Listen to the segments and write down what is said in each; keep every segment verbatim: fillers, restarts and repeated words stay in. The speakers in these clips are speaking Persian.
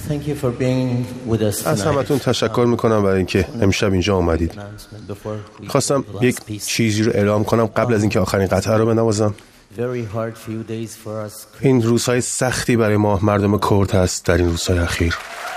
از همتون تشکر میکنم برای اینکه امشب اینجا آمدید. خواستم یک چیزی رو اعلام کنم قبل از اینکه آخرین قطعه رو بنوازم. این روزهای سختی برای ما مردم کرد هست در این روزهای اخیر.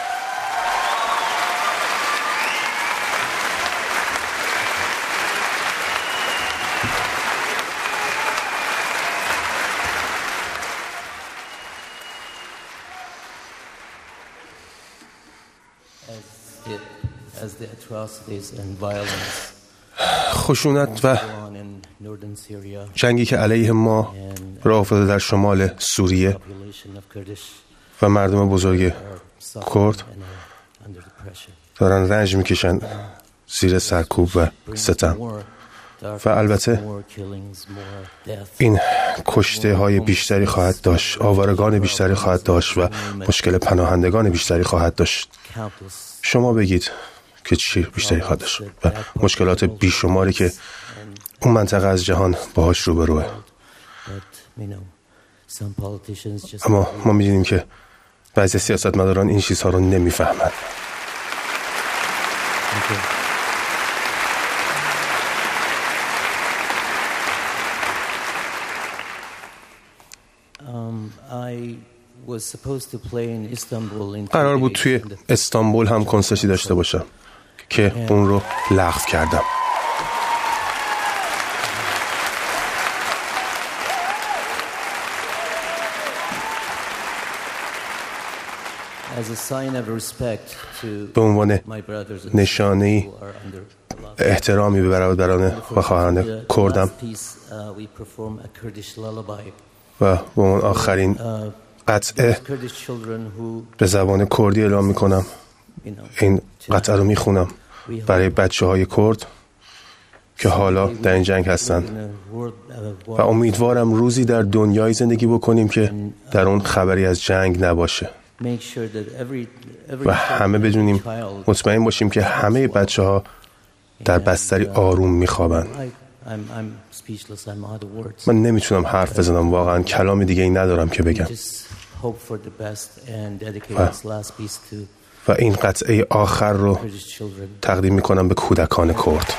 خشونت و جنگی که علیه ما راه افتاده در شمال سوریه و مردم بزرگ کرد دارن رنج میکشن زیر سرکوب و ستم و البته این کشته های بیشتری خواهد داشت، آوارگان بیشتری خواهد داشت و مشکل پناهندگان بیشتری خواهد داشت. شما بگید که چی بیشتری خواهد داشت و مشکلات بیشماری که اون منطقه از جهان باهاش روبروه. اما ما می‌دونیم که بعضی سیاستمداران این چیزها رو نمی‌فهمند. قرار بود توی استانبول هم کنسرتی داشته باشم که اون رو لغو کردم. به عنوان نشانه احترامی به برادران و خواهران کردم و به عنوان آخرین قطعه به زبان کردی اعلام میکنم. این قطعه رو میخونم برای بچه های کرد که حالا در این جنگ هستن و امیدوارم روزی در دنیای زندگی بکنیم که در اون خبری از جنگ نباشه و همه بدونیم، مطمئن باشیم که همه بچه ها در بستری آروم میخوابن. من نمیتونم حرف بزنم، واقعا کلام دیگه ای ندارم که بگم و, و این قطعه آخر رو تقدیم میکنم به کودکان کرد.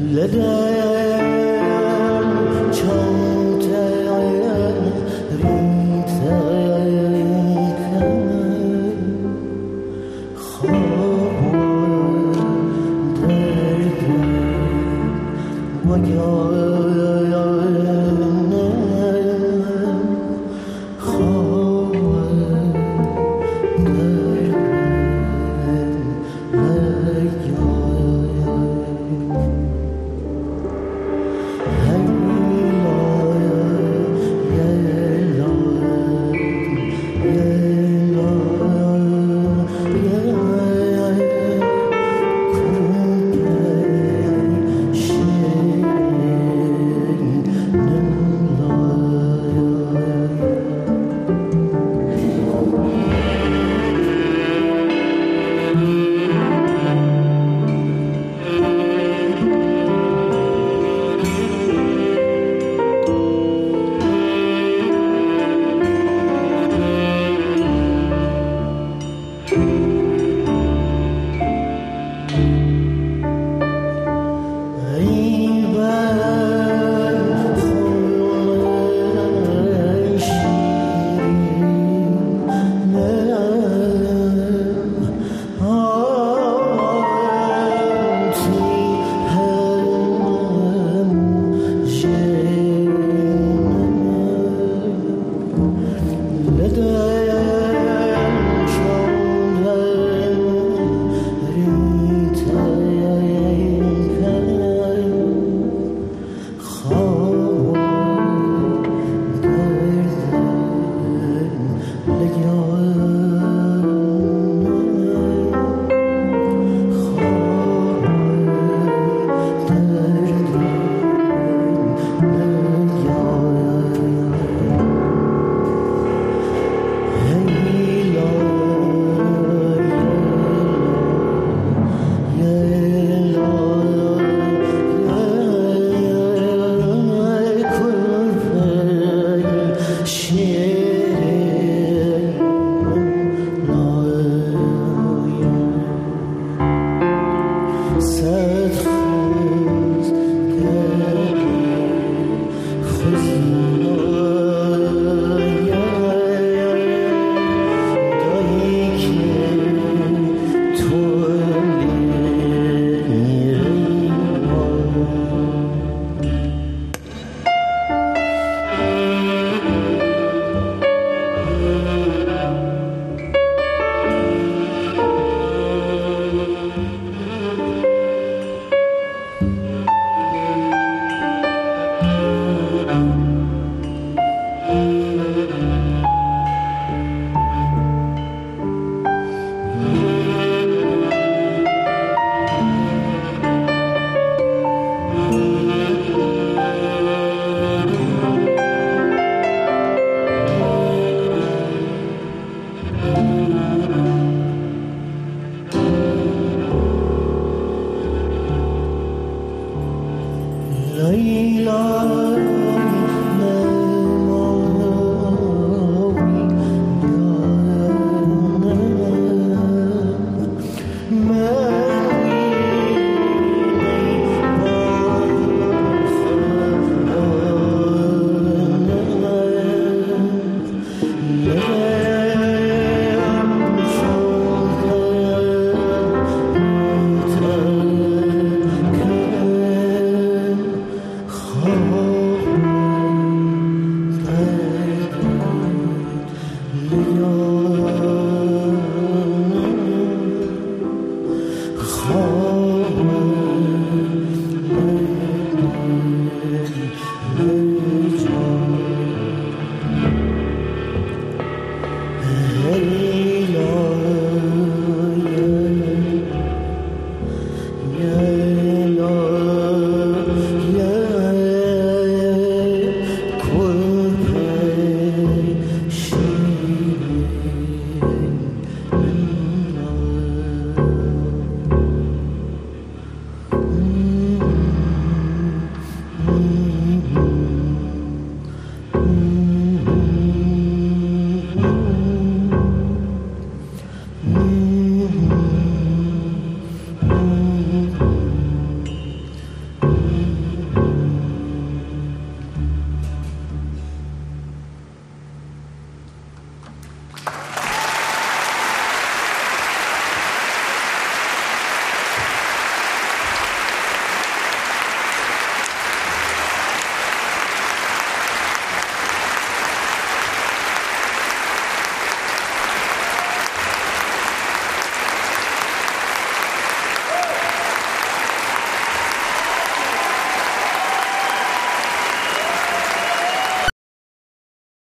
Layla